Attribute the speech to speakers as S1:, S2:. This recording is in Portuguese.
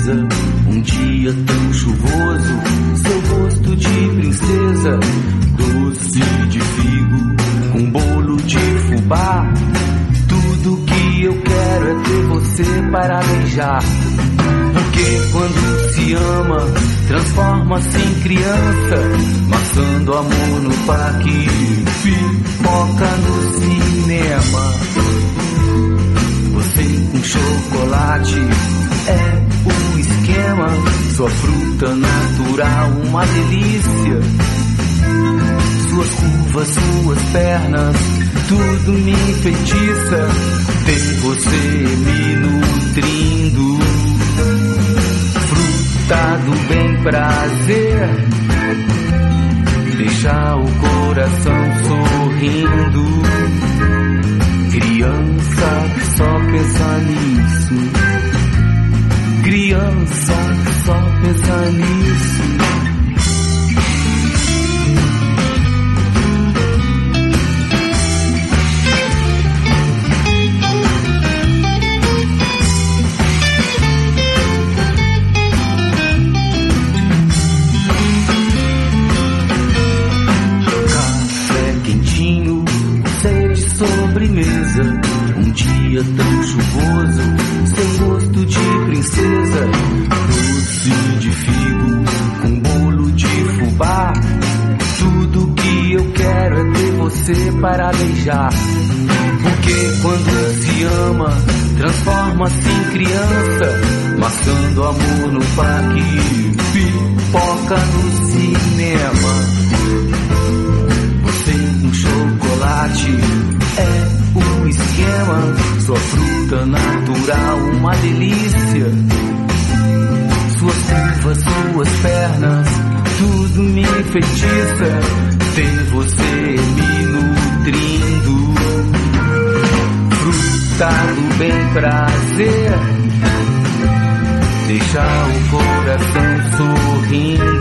S1: sobremesa. Um dia tão chuvoso, seu rosto de princesa, doce de figo com bolo de fubá. Tudo que eu quero é ter você para beijar. Porque quando se ama, transforma-se em criança, matando amor no parque, pipoca no cinema. Você com chocolate é o esquema, sua fruta natural, uma delícia. Suas curvas, suas pernas, tudo me enfeitiça. Ter você me nutrindo, fruta do bem prazer, deixar o coração sorrindo. Criança que só pensa nisso, criança que só pensa nisso. Sobremesa, um dia tão chuvoso, seu rosto de princesa, doce de figo com bolo de fubá. Tudo que eu quero é ter você para beijar. Porque quando se ama, transforma-se em criança, mascando amor no parque, pipoca no cinema. Você com chocolate é o esquema, sua fruta natural, uma delícia. Suas curvas, suas pernas, tudo me enfeitiça. Ter você me nutrindo, fruta do bem prazer, deixar o coração sorrindo.